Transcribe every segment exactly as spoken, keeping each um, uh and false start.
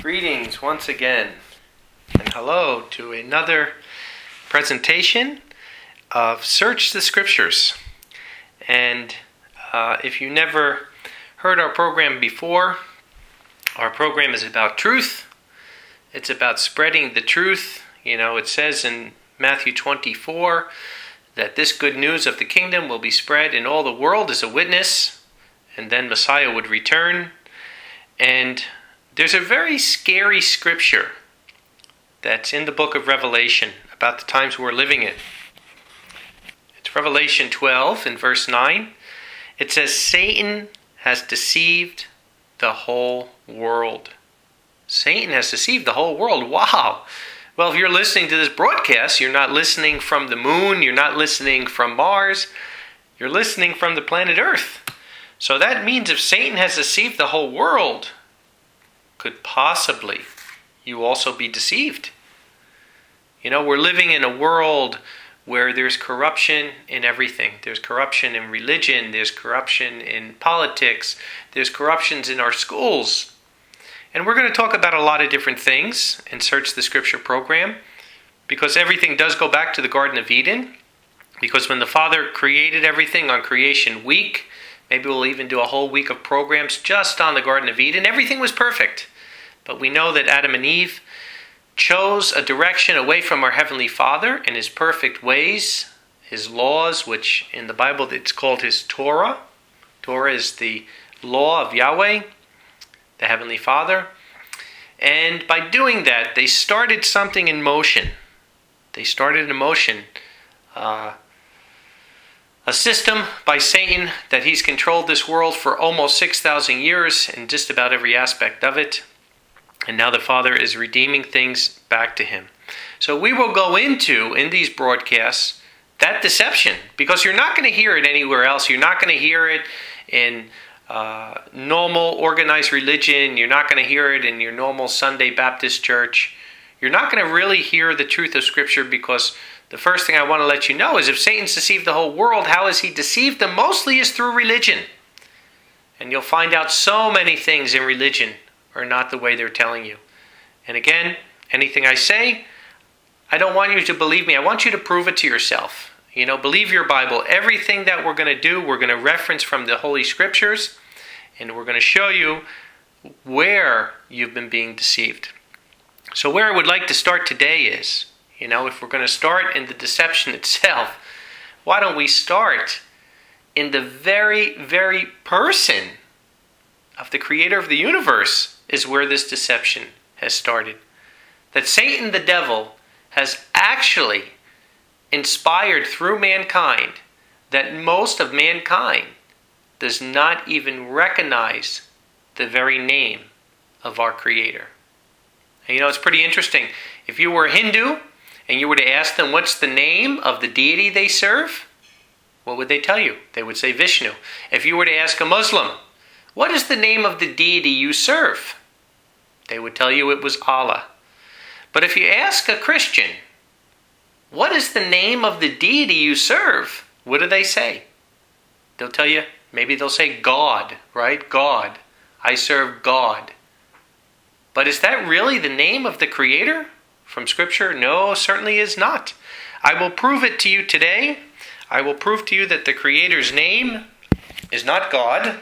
Greetings once again, and hello to another presentation of Search the Scriptures. And uh, if you never heard our program before, our program is about truth. It's about spreading the truth. You know, it says in Matthew twenty-four that this good news of the kingdom will be spread in all the world as a witness, and then Messiah would return. And there's a very scary scripture that's in the book of Revelation about the times we're living in. It's Revelation twelve in verse nine. It says, Satan has deceived the whole world. Satan has deceived the whole world. Wow. Well, if you're listening to this broadcast, you're not listening from the moon, you're not listening from Mars, you're listening from the planet Earth. So that means if Satan has deceived the whole world, could possibly you also be deceived? You know, we're living in a world where there's corruption in everything. There's corruption in religion, there's corruption in politics, there's corruptions in our schools. And we're going to talk about a lot of different things in Search the Scripture program, because everything does go back to the Garden of Eden. Because when the Father created everything on Creation Week, maybe we'll even do a whole week of programs just on the Garden of Eden, everything was perfect. But we know that Adam and Eve chose a direction away from our Heavenly Father and His perfect ways, His laws, which in the Bible it's called His Torah. Torah is the law of Yahweh, the Heavenly Father. And by doing that, they started something in motion. They started in motion. Uh, a system by Satan that he's controlled this world for almost six thousand years in just about every aspect of it. And now the Father is redeeming things back to Him. So we will go into, in these broadcasts, that deception. Because you're not going to hear it anywhere else. You're not going to hear it in uh, normal organized religion. You're not going to hear it in your normal Sunday Baptist church. You're not going to really hear the truth of Scripture, because the first thing I want to let you know is if Satan's deceived the whole world, how has he deceived them? Mostly is through religion. And you'll find out so many things in religion are not the way they're telling you. And again, anything I say, I don't want you to believe me. I want you to prove it to yourself. You know, believe your Bible. Everything that we're going to do, we're going to reference from the Holy Scriptures, and we're going to show you where you've been being deceived. So where I would like to start today is, you know, if we're going to start in the deception itself, why don't we start in the very, very person of the Creator of the universe is where this deception has started. That Satan, the devil, has actually inspired through mankind that most of mankind does not even recognize the very name of our Creator. And you know, it's pretty interesting. If you were a Hindu and you were to ask them what's the name of the deity they serve, what would they tell you? They would say Vishnu. If you were to ask a Muslim, what is the name of the deity you serve? They would tell you it was Allah. But if you ask a Christian, what is the name of the deity you serve? What do they say? They'll tell you, maybe they'll say God, right? God. I serve God. But is that really the name of the Creator from Scripture? No, certainly is not. I will prove it to you today. I will prove to you that the Creator's name is not God.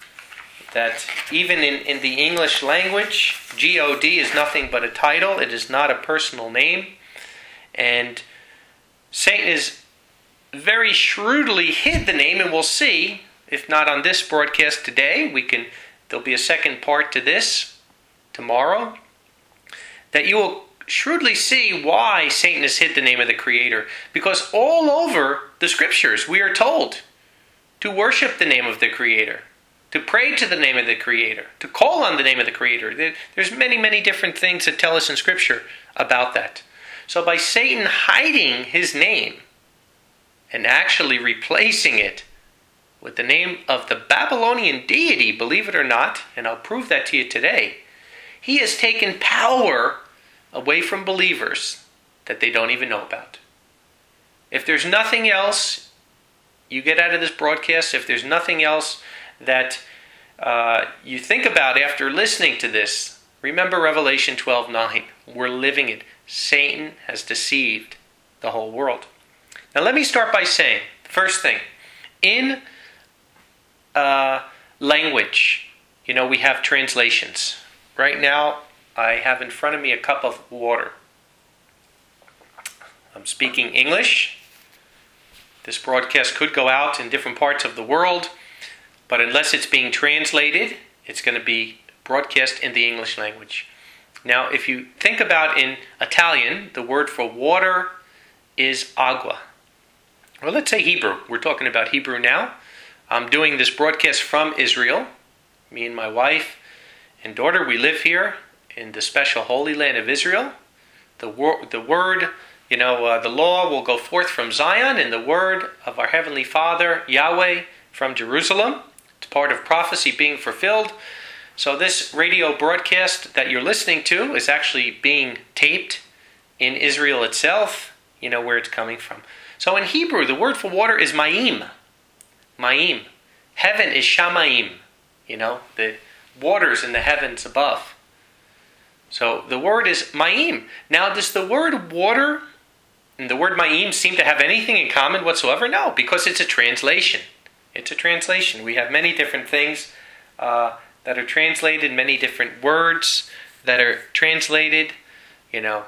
That even in, in the English language, G O D is nothing but a title. It is not a personal name. And Satan is very shrewdly hid the name, and we'll see, if not on this broadcast today, we can. There'll be a second part to this tomorrow, that you will shrewdly see why Satan has hid the name of the Creator. Because all over the Scriptures we are told to worship the name of the Creator, to pray to the name of the Creator, to call on the name of the Creator. There's many, many different things that tell us in Scripture about that. So by Satan hiding his name and actually replacing it with the name of the Babylonian deity, believe it or not, and I'll prove that to you today, he has taken power away from believers that they don't even know about. If there's nothing else you get out of this broadcast, if there's nothing else that uh, you think about after listening to this, Remember Revelation twelve nine. We're living it. Satan has deceived the whole world. Now let me start by saying, first thing, in uh, language, you know, we have translations. Right now, I have in front of me a cup of water. I'm speaking English. This broadcast could go out in different parts of the world, but unless it's being translated, it's going to be broadcast in the English language. Now, if you think about in Italian, the word for water is agua. Well, let's say Hebrew. We're talking about Hebrew now. I'm doing this broadcast from Israel. Me and my wife and daughter, we live here in the special Holy Land of Israel. The, wor- the word, you know, uh, the law will go forth from Zion, and the word of our Heavenly Father, Yahweh, from Jerusalem. It's part of prophecy being fulfilled. So this radio broadcast that you're listening to is actually being taped in Israel itself. You know where it's coming from. So in Hebrew, the word for water is ma'im. Ma'im. Heaven is shamayim. You know, the waters in the heavens above. So the word is ma'im. Now, does the word water and the word ma'im seem to have anything in common whatsoever? No, because it's a translation. It's a translation. We have many different things uh, that are translated, many different words that are translated. You know,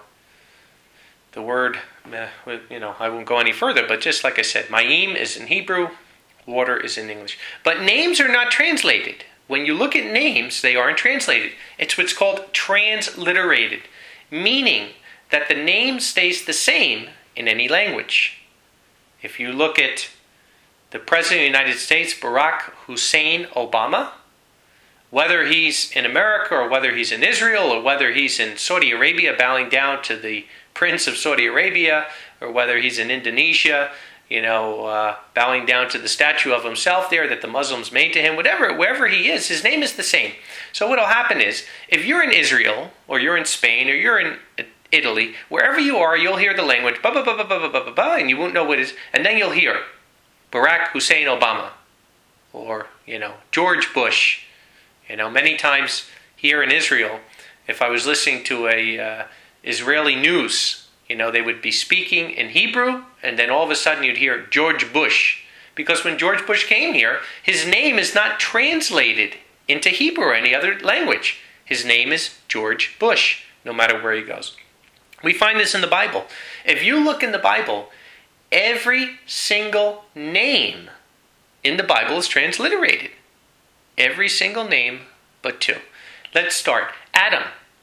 the word, you know, I won't go any further, but just like I said, ma'im is in Hebrew, water is in English. But names are not translated. When you look at names, they aren't translated. It's what's called transliterated, meaning that the name stays the same in any language. If you look at the President of the United States, Barack Hussein Obama, whether he's in America or whether he's in Israel or whether he's in Saudi Arabia bowing down to the Prince of Saudi Arabia, or whether he's in Indonesia, you know, uh, bowing down to the statue of himself there that the Muslims made to him, whatever, wherever he is, his name is the same. So what will happen is, if you're in Israel, or you're in Spain, or you're in Italy, wherever you are, you'll hear the language, ba ba ba ba ba ba ba ba, and you won't know what it is, and then you'll hear Barack Hussein Obama, or, you know, George Bush. You know, many times here in Israel, if I was listening to a uh, Israeli news, you know, they would be speaking in Hebrew, and then all of a sudden you'd hear George Bush. Because when George Bush came here, his name is not translated into Hebrew or any other language. His name is George Bush, no matter where he goes. We find this in the Bible. If you look in the Bible, every single name in the Bible is transliterated. Every single name but two. Let's start. Adam.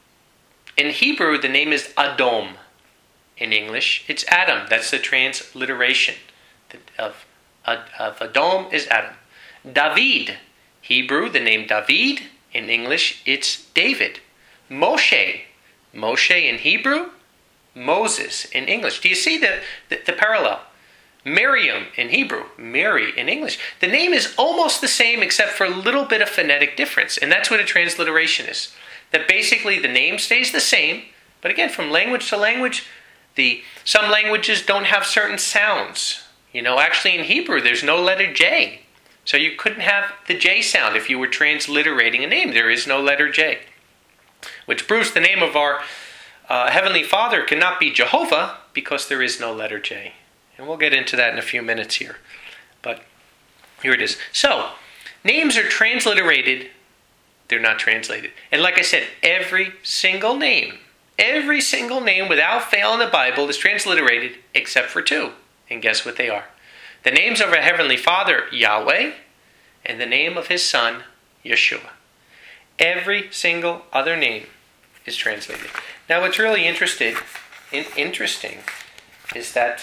In Hebrew, the name is Adom. In English, it's Adam. That's the transliteration of, of Adom is Adam. David. Hebrew, the name David. In English, it's David. Moshe. Moshe in Hebrew, Moses in English. Do you see the, the, the parallel? Miriam in Hebrew, Mary in English. The name is almost the same except for a little bit of phonetic difference. And that's what a transliteration is. That basically the name stays the same, but again, from language to language, the some languages don't have certain sounds. You know, actually in Hebrew, there's no letter J. So you couldn't have the J sound if you were transliterating a name. There is no letter J. Which proves the name of our uh, Heavenly Father cannot be Jehovah because there is no letter J. And we'll get into that in a few minutes here. But here it is. So, names are transliterated. They're not translated. And like I said, every single name, every single name without fail in the Bible is transliterated except for two. And guess what they are? The names of our Heavenly Father, Yahweh, and the name of His Son, Yeshua. Every single other name is translated. Now what's really interested, in, interesting is that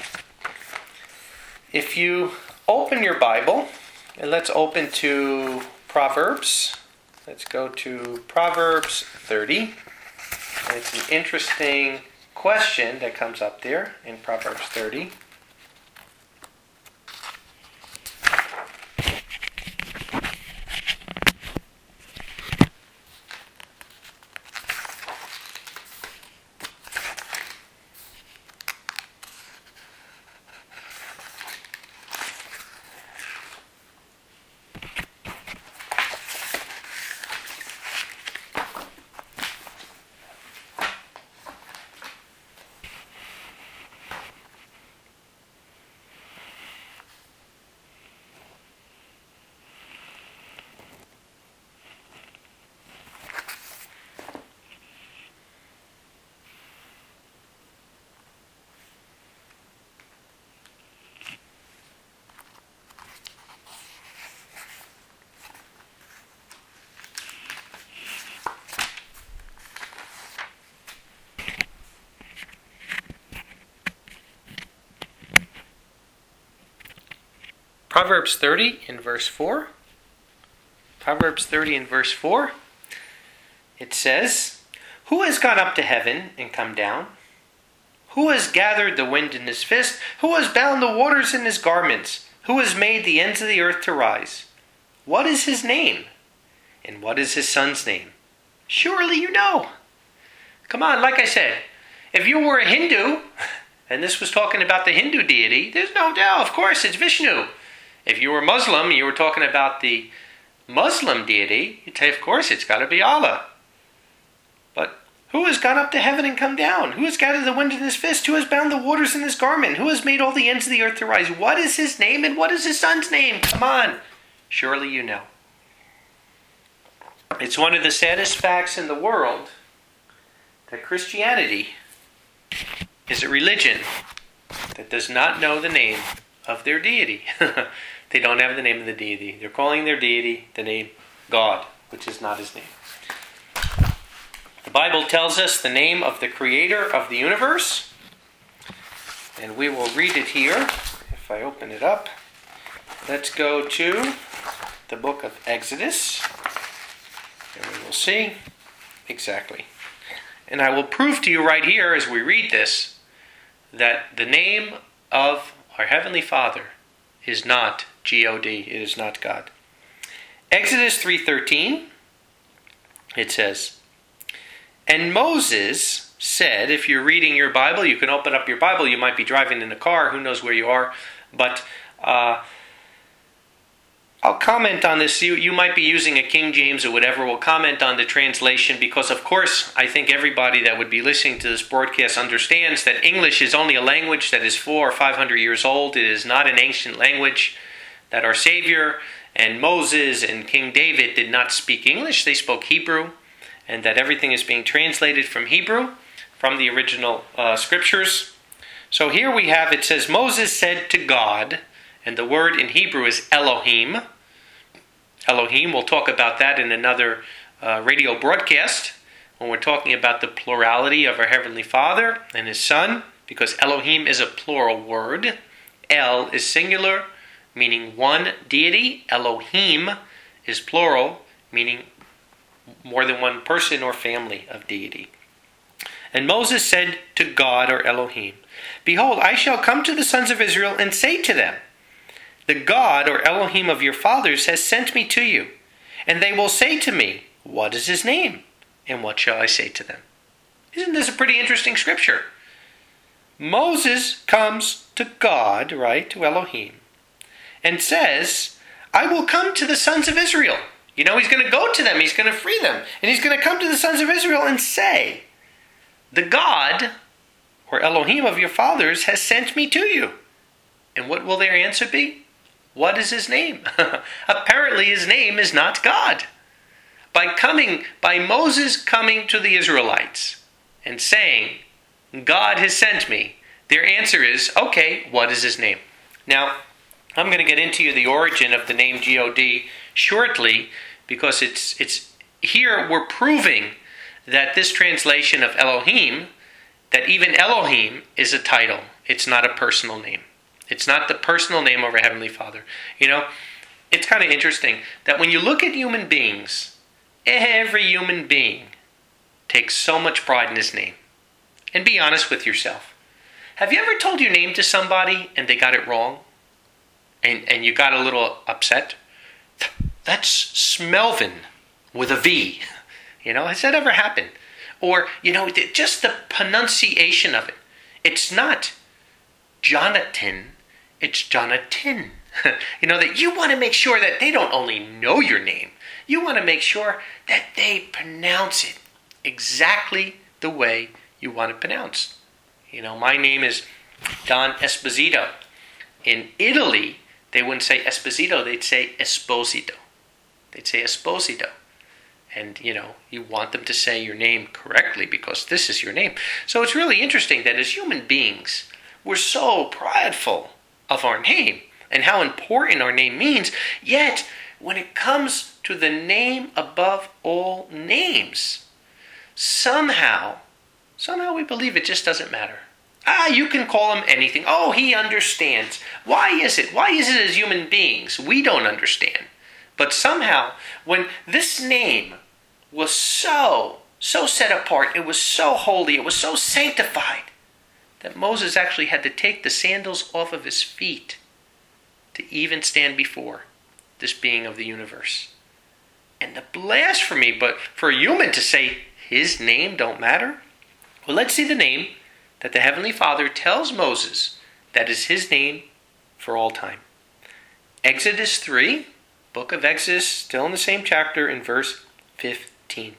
if you open your Bible, and let's open to Proverbs. Let's go to Proverbs thirty. And it's an interesting question that comes up there in Proverbs thirty. Proverbs thirty in verse four. Proverbs thirty in verse four. It says, "Who has gone up to heaven and come down? Who has gathered the wind in his fist? Who has bound the waters in his garments? Who has made the ends of the earth to rise? What is his name? And what is his son's name? Surely you know." Come on, like I said, if you were a Hindu, and this was talking about the Hindu deity, there's no doubt, of course, it's Vishnu. If you were Muslim, you were talking about the Muslim deity, you'd say, of course, it's got to be Allah. But who has gone up to heaven and come down? Who has gathered the wind in his fist? Who has bound the waters in his garment? Who has made all the ends of the earth to rise? What is his name and what is his son's name? Come on, surely you know. It's one of the saddest facts in the world that Christianity is a religion that does not know the name of their deity. They don't have the name of the deity. They're calling their deity the name God, which is not his name. The Bible tells us the name of the creator of the universe, and we will read it here. If I open it up, let's go to the book of Exodus, and we will see exactly. And I will prove to you right here as we read this that the name of our Heavenly Father is not G O D. It is not God. Exodus three thirteen, it says, "And Moses said," if you're reading your Bible, you can open up your Bible. You might be driving in a car. Who knows where you are? But uh, I'll comment on this. You, you might be using a King James or whatever. We'll comment on the translation because, of course, I think everybody that would be listening to this broadcast understands that English is only a language that is four or five hundred years old. It is not an ancient language. That our Savior and Moses and King David did not speak English. They spoke Hebrew. And that everything is being translated from Hebrew, from the original uh, scriptures. So here we have, it says, Moses said to God, and the word in Hebrew is Elohim. Elohim, we'll talk about that in another uh, radio broadcast, when we're talking about the plurality of our Heavenly Father and His Son, because Elohim is a plural word. El is singular, meaning one deity. Elohim is plural, meaning more than one person or family of deity. And Moses said to God, or Elohim, "Behold, I shall come to the sons of Israel and say to them, the God, or Elohim of your fathers, has sent me to you. And they will say to me, what is his name? And what shall I say to them?" Isn't this a pretty interesting scripture? Moses comes to God, right, to Elohim, and says, I will come to the sons of Israel. You know, he's going to go to them. He's going to free them. And he's going to come to the sons of Israel and say, the God, or Elohim of your fathers, has sent me to you. And what will their answer be? What is his name? Apparently his name is not God. By coming, by Moses coming to the Israelites and saying, God has sent me, their answer is, okay, what is his name? Now, I'm going to get into the origin of the name G O D shortly, because it's it's here we're proving that this translation of Elohim, that even Elohim is a title. It's not a personal name. It's not the personal name of our Heavenly Father. You know, it's kind of interesting that when you look at human beings, every human being takes so much pride in his name. And be honest with yourself. Have you ever told your name to somebody and they got it wrong? And and you got a little upset? That's Smelvin with a V. You know, has that ever happened? Or, you know, just the pronunciation of it. It's not Jonathan, it's Jonathan. You know, that you want to make sure that they don't only know your name, you want to make sure that they pronounce it exactly the way you want it pronounced. You know, my name is Don Esposito. In Italy, they wouldn't say Esposito, they'd say Esposito. They'd say Esposito. And, you know, you want them to say your name correctly because this is your name. So it's really interesting that as human beings, we're so prideful of our name and how important our name means. Yet, when it comes to the name above all names, somehow, somehow we believe it just doesn't matter. Ah, you can call him anything. Oh, he understands. Why is it? Why is it as human beings we don't understand? But somehow, when this name was so, so set apart, it was so holy, it was so sanctified, that Moses actually had to take the sandals off of his feet to even stand before this being of the universe. And the blasphemy, but for a human to say his name don't matter? Well, let's see the name that the Heavenly Father tells Moses that is his name for all time. Exodus three, book of Exodus, still in the same chapter, in verse fifteen.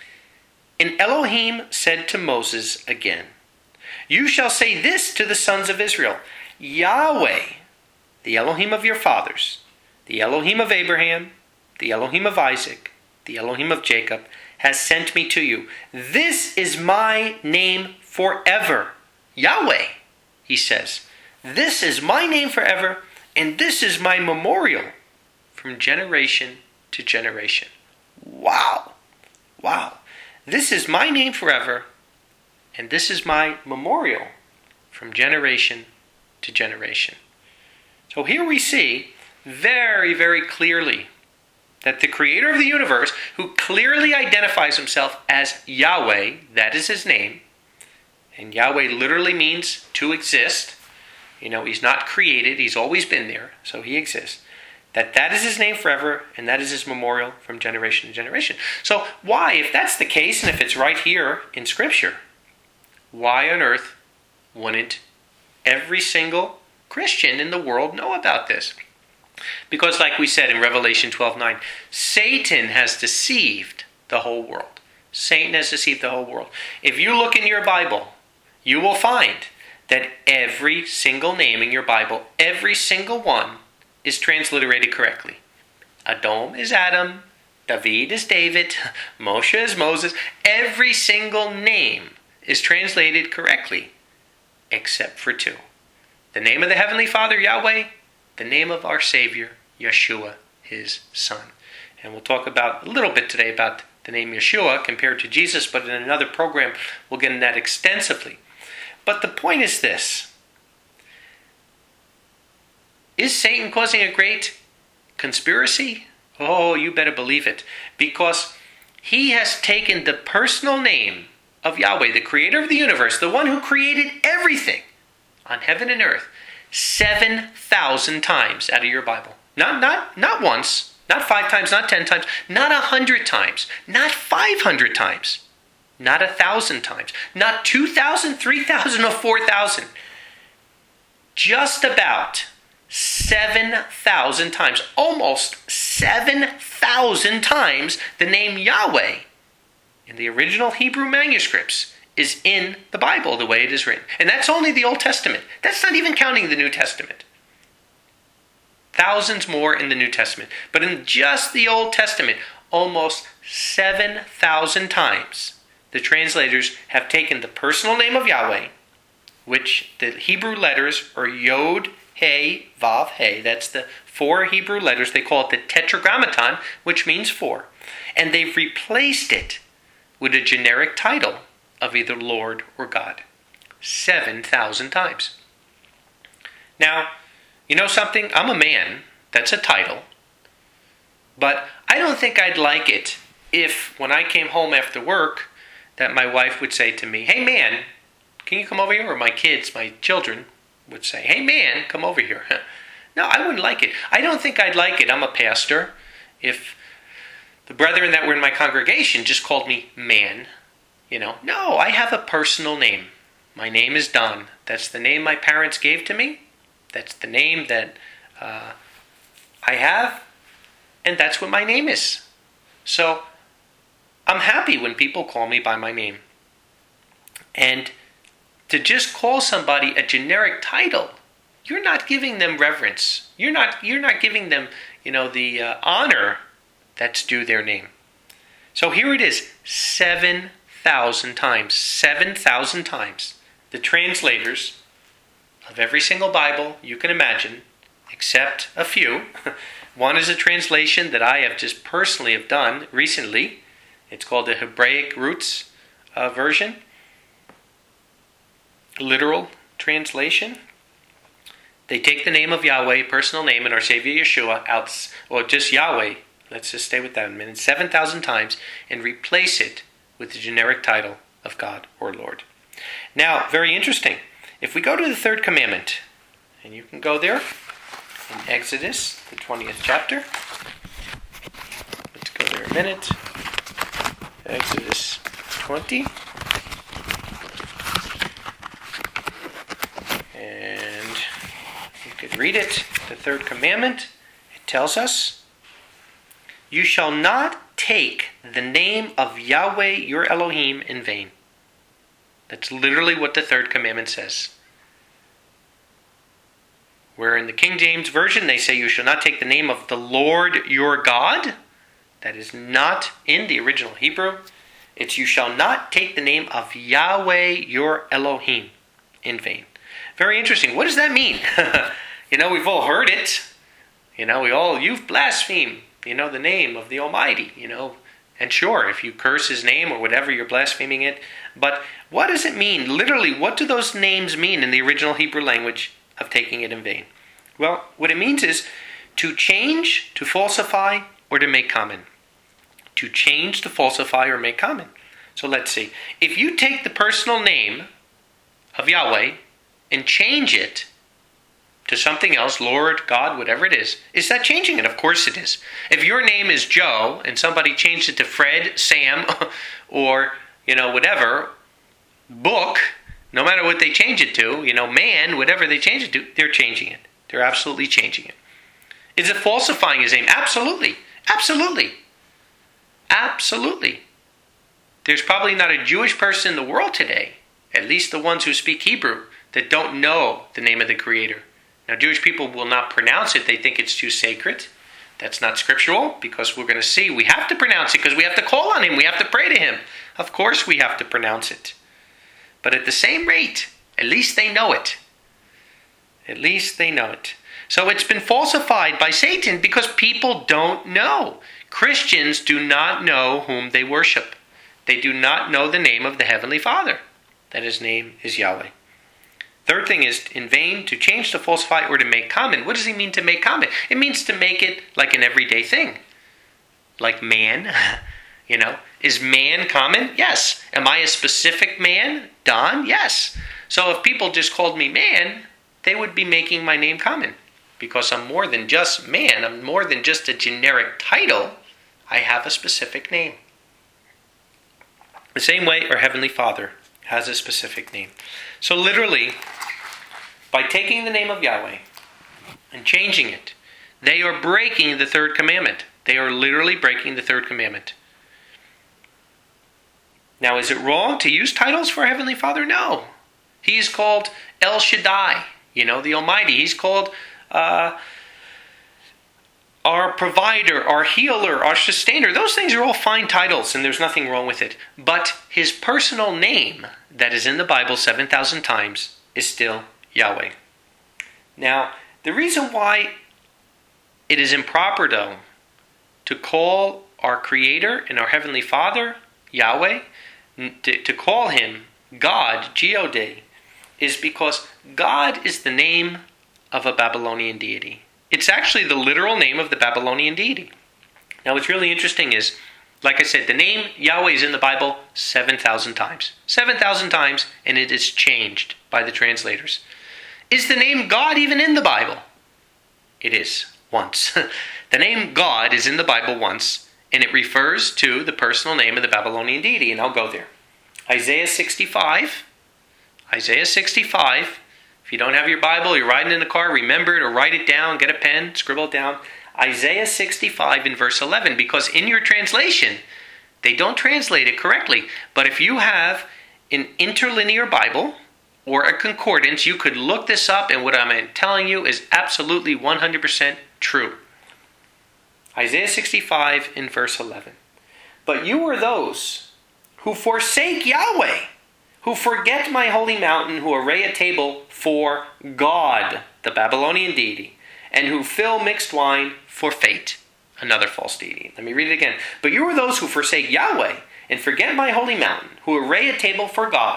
And Elohim said to Moses again, you shall say this to the sons of Israel, Yahweh, the Elohim of your fathers, the Elohim of Abraham, the Elohim of Isaac, the Elohim of Jacob, has sent me to you. This is my name forever. Yahweh, he says, this is my name forever, and this is my memorial from generation to generation. Wow. Wow. This is my name forever, and this is my memorial from generation to generation. So here we see very, very clearly that the creator of the universe, who clearly identifies himself as Yahweh, that is his name, and Yahweh literally means to exist. You know, he's not created, he's always been there, so he exists. That that is his name forever, and that is his memorial from generation to generation. So why, if that's the case, and if it's right here in Scripture, why on earth wouldn't every single Christian in the world know about this? Because like we said in Revelation twelve nine, Satan has deceived the whole world. Satan has deceived the whole world. If you look in your Bible, you will find that every single name in your Bible, every single one, is transliterated correctly. Adam is Adam, David is David, Moshe is Moses. Every single name is translated correctly, except for two. The name of the Heavenly Father, Yahweh, the name of our Savior, Yeshua, his Son. And we'll talk about a little bit today about the name Yeshua compared to Jesus, but in another program we'll get into that extensively. But the point is this. Is Satan causing a great conspiracy? Oh, you better believe it. Because he has taken the personal name of Yahweh, the creator of the universe, the one who created everything on heaven and earth, seven thousand times out of your Bible. Not, not, not once, not five times, not ten times, not a hundred times, not five hundred times, not a thousand times, not two thousand, three thousand, or four thousand. Just about seven thousand times, almost seven thousand times the name Yahweh in the original Hebrew manuscripts is in the Bible the way it is written. And that's only the Old Testament. That's not even counting the New Testament. Thousands more in the New Testament. But in just the Old Testament, almost seven thousand times the translators have taken the personal name of Yahweh, which the Hebrew letters are Yod, He, Vav, He. That's the four Hebrew letters. They call it the Tetragrammaton, which means four. And they've replaced it with a generic title of either Lord or God. seven thousand times. Now, you know something? I'm a man. That's a title. But I don't think I'd like it if, when I came home after work, that my wife would say to me, hey man, can you come over here? Or my kids, my children, would say, hey man, come over here. No, I wouldn't like it. I don't think I'd like it. I'm a pastor. If the brethren that were in my congregation just called me man, you know, no, I have a personal name. My name is Don. That's the name my parents gave to me. That's the name that uh, I have. And that's what my name is. So I'm happy when people call me by my name. And to just call somebody a generic title, you're not giving them reverence. You're not you're not giving them, you know, the uh, honor that's due their name. So here it is, seven thousand times, seven thousand times. The translators of every single Bible you can imagine, except a few. One is a translation that I have just personally have done recently. It's called the Hebraic Roots uh, version. literal translation, they take the name of Yahweh, personal name, and our Savior Yeshua, out, or just Yahweh, let's just stay with that a minute, seven thousand times, and replace it with the generic title of God or Lord. Now, very interesting. If we go to the third commandment, and you can go there in Exodus, the twentieth chapter. Let's go there a minute. Exodus twenty. And you could read it, the third commandment. It tells us, "You shall not take the name of Yahweh your Elohim in vain." That's literally what the third commandment says. Where in the King James Version they say you shall not take the name of the Lord your God. That is not in the original Hebrew. It's you shall not take the name of Yahweh your Elohim in vain. Very interesting. What does that mean? You know, we've all heard it. You know, we all, you've blasphemed, you know, the name of the Almighty, you know. And sure, if you curse his name or whatever, you're blaspheming it. But what does it mean? Literally, what do those names mean in the original Hebrew language of taking it in vain? Well, what it means is to change, to falsify, or to make common. To change, to falsify, or make common. So let's see. If you take the personal name of Yahweh and change it to something else, Lord, God, whatever it is, is that changing it? Of course it is. If your name is Joe and somebody changed it to Fred, Sam, or, you know, whatever, book, no matter what they change it to, you know, man, whatever they change it to, they're changing it. They're absolutely changing it. Is it falsifying his name? Absolutely. Absolutely. Absolutely. There's probably not a Jewish person in the world today, at least the ones who speak Hebrew, that don't know the name of the Creator. Now, Jewish people will not pronounce it. They think it's too sacred. That's not scriptural, because we're going to see we have to pronounce it because we have to call on him. We have to pray to him. Of course we have to pronounce it. But at the same rate, at least they know it. At least they know it. So it's been falsified by Satan because people don't know. Christians do not know whom they worship. They do not know the name of the Heavenly Father. That his name is Yahweh. Third thing is in vain, to change, to falsify, or to make common. What does he mean to make common? It means to make it like an everyday thing. Like man. You know, is man common? Yes. Am I a specific man? Don? Yes. So if people just called me man, they would be making my name common. Because I'm more than just man. I'm more than just a generic title. I have a specific name. The same way our Heavenly Father has a specific name. So literally, by taking the name of Yahweh and changing it, they are breaking the third commandment. They are literally breaking the third commandment. Now, is it wrong to use titles for Heavenly Father? No. He is called El Shaddai, you know, the Almighty. He's called uh, our provider, our healer, our sustainer. Those things are all fine titles, and there's nothing wrong with it. But his personal name that is in the Bible seven thousand times is still Yahweh. Now, the reason why it is improper, though, to call our Creator and our Heavenly Father Yahweh, to, to call him God, G-O-D, is because God is the name of a Babylonian deity. It's actually the literal name of the Babylonian deity. Now, what's really interesting is, like I said, the name Yahweh is in the Bible seven thousand times. seven thousand times, and it is changed by the translators. Is the name God even in the Bible? It is, once. The name God is in the Bible once, and it refers to the personal name of the Babylonian deity, and I'll go there. Isaiah sixty-five. Isaiah sixty-five. If you don't have your Bible, you're riding in the car, remember it or write it down, get a pen, scribble it down. Isaiah sixty-five in verse eleven, because in your translation, they don't translate it correctly. But if you have an interlinear Bible or a concordance, you could look this up, and what I'm telling you is absolutely one hundred percent true. Isaiah sixty-five in verse eleven. But you are those who forsake Yahweh, who forget my holy mountain, who array a table for God, the Babylonian deity, and who fill mixed wine for fate, another false deity. Let me read it again. But you are those who forsake Yahweh and forget my holy mountain, who array a table for God, the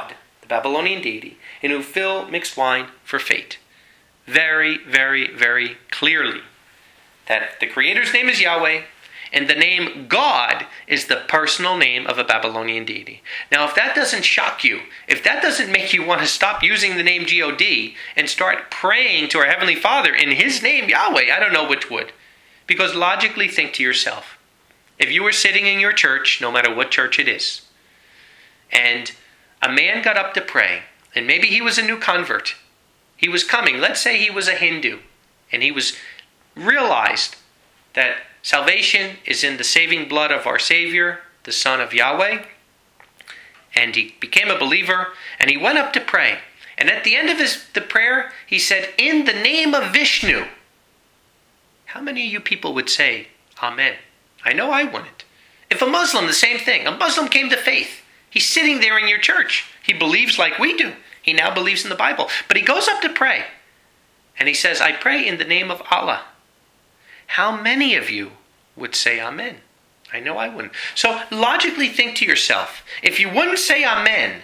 the Babylonian deity, and who fill mixed wine for fate. Very, very, very clearly that the Creator's name is Yahweh, and the name God is the personal name of a Babylonian deity. Now, if that doesn't shock you, if that doesn't make you want to stop using the name G O D and start praying to our Heavenly Father in His name, Yahweh, I don't know which would. Because logically think to yourself, if you were sitting in your church, no matter what church it is, and a man got up to pray, and maybe he was a new convert, he was coming, let's say he was a Hindu, and he was realized that salvation is in the saving blood of our Savior, the Son of Yahweh, and he became a believer, and he went up to pray. And at the end of his the prayer, he said, "In the name of Vishnu." How many of you people would say, Amen? I know I wouldn't. If a Muslim, the same thing. A Muslim came to faith. He's sitting there in your church. He believes like we do. He now believes in the Bible. But he goes up to pray. And he says, "I pray in the name of Allah." How many of you would say Amen? I know I wouldn't. So logically think to yourself, if you wouldn't say Amen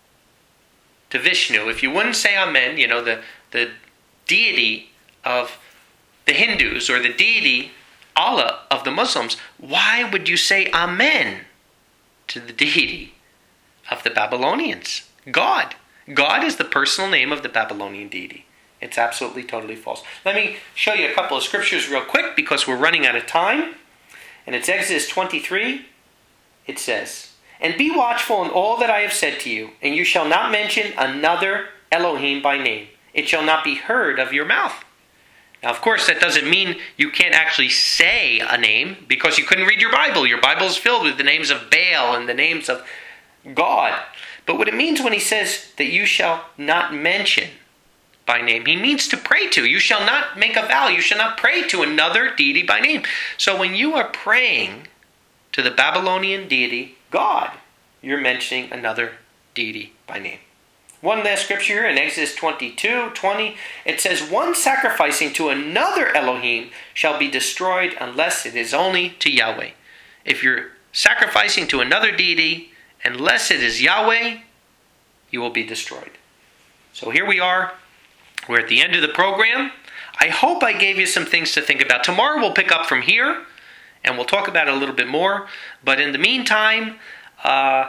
to Vishnu, if you wouldn't say Amen, you know, the, the deity of the Hindus or the deity Allah of the Muslims, why would you say Amen to the deity of the Babylonians? God. God is the personal name of the Babylonian deity. It's absolutely, totally false. Let me show you a couple of scriptures real quick because we're running out of time. And it's Exodus twenty-three. It says, "And be watchful in all that I have said to you, and you shall not mention another Elohim by name. It shall not be heard of your mouth." Now, of course, that doesn't mean you can't actually say a name because you couldn't read your Bible. Your Bible is filled with the names of Baal and the names of God. But what it means when he says that you shall not mention by name, he means to pray to. You shall not make a vow. You shall not pray to another deity by name. So when you are praying to the Babylonian deity, God, you're mentioning another deity by name. One last scripture here in Exodus twenty-two twenty. It says, "One sacrificing to another Elohim shall be destroyed unless it is only to Yahweh." If you're sacrificing to another deity, unless it is Yahweh, you will be destroyed. So here we are. We're at the end of the program. I hope I gave you some things to think about. Tomorrow we'll pick up from here, and we'll talk about it a little bit more. But in the meantime, uh,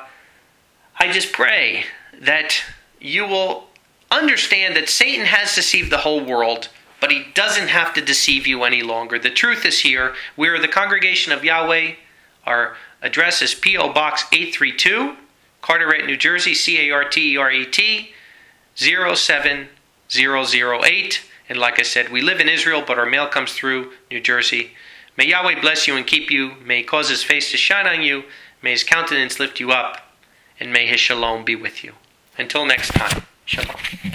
I just pray that you will understand that Satan has deceived the whole world, but he doesn't have to deceive you any longer. The truth is here. We are the Congregation of Yahweh. Our address is P O Box eight three two, Carteret, New Jersey, C A R T E R E T, zero seven zero zero eight. And like I said, we live in Israel, but our mail comes through New Jersey. May Yahweh bless you and keep you. May he cause his face to shine on you. May his countenance lift you up. And may his shalom be with you. Until next time, shalom.